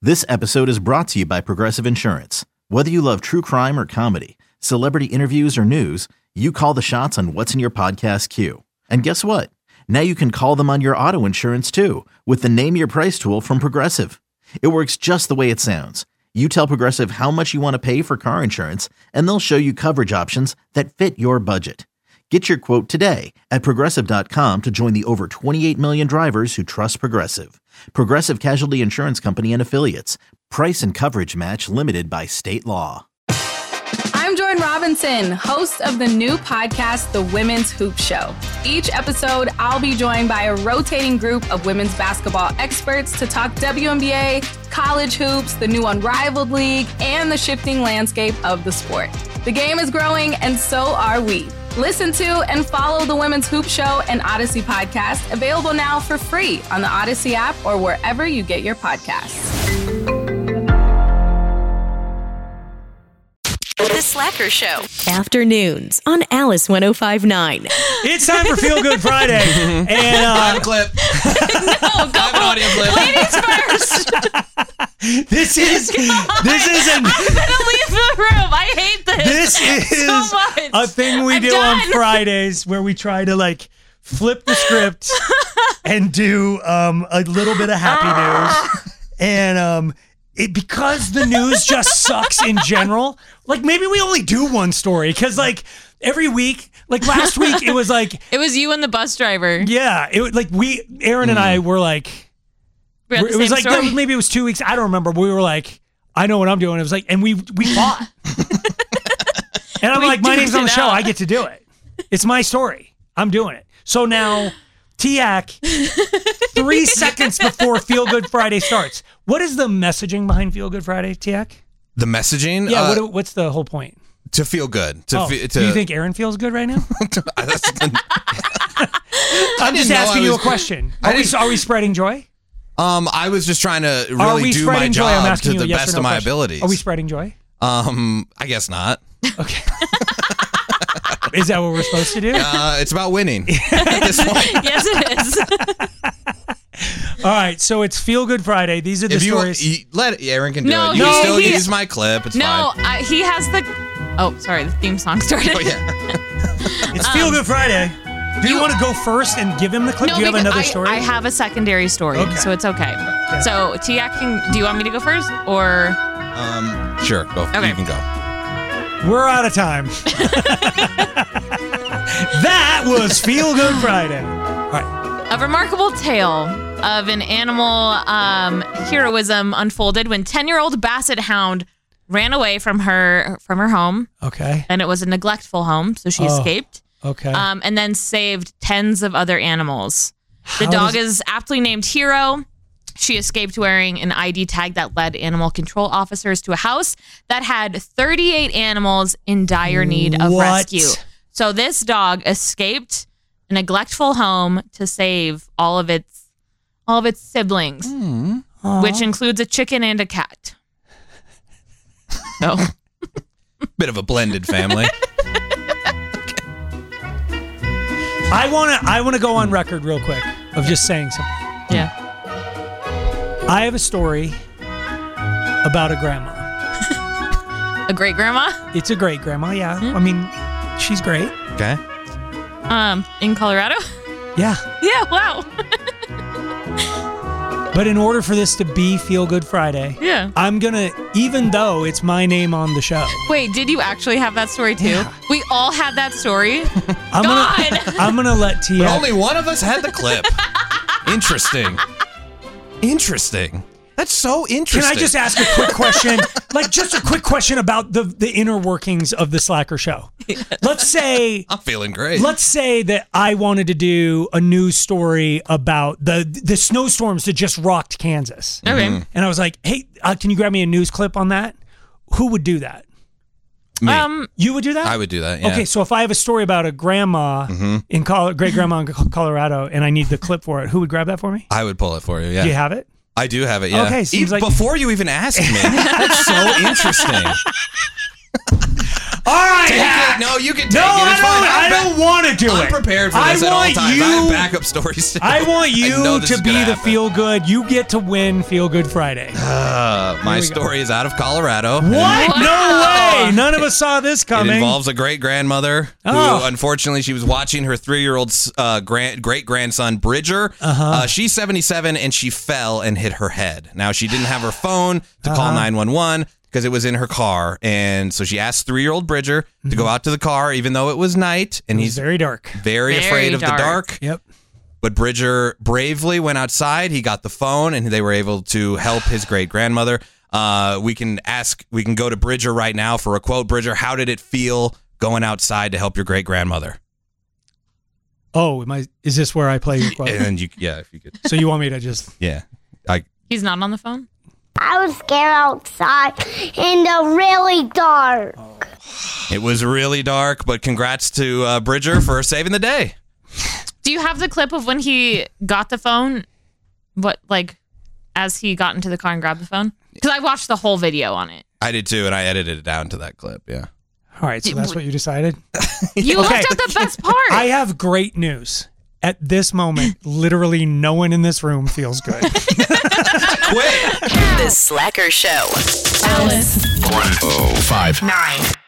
This episode is brought to you by Progressive Insurance. Whether you love true crime or comedy, celebrity interviews or news, you call the shots on what's in your podcast queue. And guess what? Now you can call them on your auto insurance too with the Name Your Price tool from Progressive. It works just the way it sounds. You tell Progressive how much you want to pay for car insurance, and they'll show you coverage options that fit your budget. Get your quote today at Progressive.com to join the over 28 million drivers who trust Progressive. Progressive Casualty Insurance Company and Affiliates. Price and coverage match limited by state law. I'm Jordan Robinson, host of the new podcast, The Women's Hoop Show. Each episode, I'll be joined by a rotating group of women's basketball experts to talk WNBA, college hoops, the new Unrivaled League, and the shifting landscape of the sport. The game is growing, and so are we. Listen to and follow The Women's Hoop Show and Odyssey podcast, available now for free on the Odyssey app or wherever you get your podcasts. The Slacker Show. Afternoons on Alice 105.9. It's time for Feel Good Friday. And I have a clip. No, go. I have an audio clip. Ladies first. this is I'm gonna leave the room. I hate this. This is so much. a thing we do on Fridays where we try to like flip the script and do a little bit of happy news. And because the news just sucks in general, like maybe we only do one story because like every week, like last week it was like it was you and the bus driver. Yeah, it was like Aaron and I were like it was like maybe it was 2 weeks. I don't remember. But we were like, I know what I'm doing. It was like, and we fought. And I'm like, my name's on the show. I get to do it. It's my story. I'm doing it. So now, Tiak, 3 seconds before Feel Good Friday starts, what is the messaging behind Feel Good Friday, Tiak? The messaging? Yeah, what's the whole point? To feel good. Do you think Aaron feels good right now? I'm just asking you a question. Are we spreading joy? I was just trying to really do my job to the best of my abilities. Are we spreading joy? I guess not. Okay. Is that what we're supposed to do? It's about winning at this point. Yes, it is. All right, so it's Feel Good Friday. These are the stories. Let Aaron can do No, it. You no, can still he- use my clip. It's No, fine. he has the. Oh, sorry, the theme song started. Oh, yeah. It's Feel Good Friday. Do you want to go first and give him the clip? No, do you have because another story? I have a secondary story, Okay. so it's okay. So, Tiak, do you want me to go first, or? Sure, go. Okay. You can go. We're out of time. That was Feel Good Friday. All right. A remarkable tale of an animal heroism unfolded when 10-year-old basset hound ran away from her home. Okay. And it was a neglectful home, so she escaped. Okay. And then saved tens of other animals. The dog is aptly named Hero. She escaped wearing an ID tag that led animal control officers to a house that had 38 animals in dire need of rescue. So this dog escaped a neglectful home to save all of its siblings, which includes a chicken and a cat. So, Bit of a blended family. I want to go on record real quick of just saying something. yeah. I have a story about a grandma. A great grandma? It's a great grandma, yeah. I mean, she's great. Okay. In Colorado? Yeah. Yeah, wow. But in order for this to be Feel Good Friday, Yeah. I'm going to, even though it's my name on the show, Wait, did you actually have that story too? Yeah. We all had that story? I'm gonna let Tia. But only one of us had the clip. Interesting. That's so interesting. Can I just ask a quick question? Like, just a quick question about the inner workings of the Slacker show. Let's say I'm feeling great. Let's say that I wanted to do a news story about the snowstorms that just rocked Kansas. Okay. And I was like, hey, can you grab me a news clip on that? Who would do that? Me. You would do that? I would do that, yeah. Okay, so if I have a story about a grandma in great grandma in Colorado and I need the clip for it, who would grab that for me? I would pull it for you, yeah. Do you have it? I do have it, yeah. Okay, seems like- before you even asked me. That's so interesting. All right. Take it. No, you can take it. It's I don't want to do it. I'm prepared for this at all times. I have backup stories too. I want you to be the feel good. You get to win Feel Good Friday. My story is out of Colorado. What? No way. None of us saw this coming. It involves a great-grandmother who, unfortunately, she was watching her 3-year-old great-grandson, Bridger. She's 77, and she fell and hit her head. Now, she didn't have her phone to call 911 because it was in her car. And so she asked 3-year-old Bridger to go out to the car, even though it was night. And he's very dark. Very afraid of the dark. Yep. But Bridger bravely went outside. He got the phone, and they were able to help his great-grandmother. We can go to Bridger right now for a quote. Bridger, how did it feel going outside to help your great-grandmother? Oh, is this where I play your quote? And if you could. So you want me to just... Yeah. He's not on the phone? I was scared outside in the really dark. It was really dark, but congrats to Bridger for saving the day. Do you have the clip of when he got the phone? As he got into the car and grabbed the phone? Because I watched the whole video on it. I did too, and I edited it down to that clip, yeah. All right, so that's what you decided? You left out the best part. I have great news. At this moment, literally no one in this room feels good. Quit! The Slacker Show. Alice. 1059.